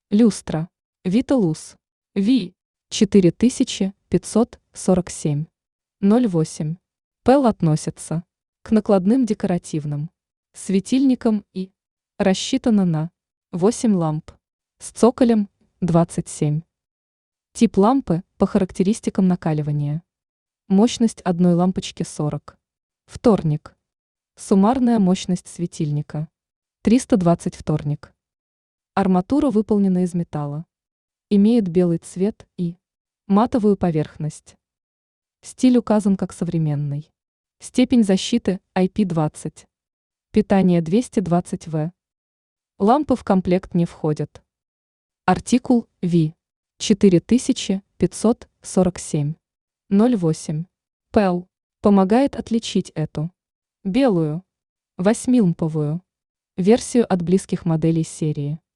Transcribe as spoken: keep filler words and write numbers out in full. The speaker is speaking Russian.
Люстра. Виталус. Ви. четыре тысячи пятьсот сорок семь. ноль восемь. Пэл относится к накладным декоративным светильникам и рассчитана на восемь ламп с цоколем двадцать семь. Тип лампы по характеристикам накаливания. Мощность одной лампочки сорок. Вторник. Суммарная мощность светильника триста двадцать вторник. Арматура выполнена из металла. Имеет белый цвет и матовую поверхность. Стиль указан как современный. Степень защиты ай пи двадцать. Питание двести двадцать ватт. Лампы в комплект не входят. Артикул Ви. четыре тысячи пятьсот сорок семь. ноль восемь. Пэл помогает отличить эту белую восьмиламповую версию от близких моделей серии.